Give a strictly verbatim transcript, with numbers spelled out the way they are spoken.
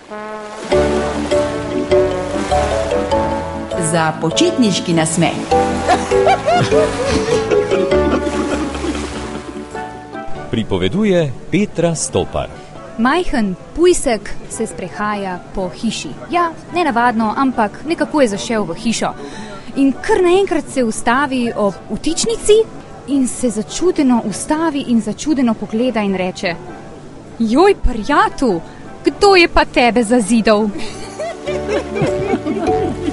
Za počitniški nasmeh. Pripoveduje Petra Stopar. Majhen pujsek se sprehaja po hiši. Ja, nenavadno, ampak nekako je zašel v hišo. In kar naenkrat se ustavi ob vtičnici in se začudeno ustavi in začudeno pogleda in reče: Joj, prijatu, kdo je pa tebe zazidal?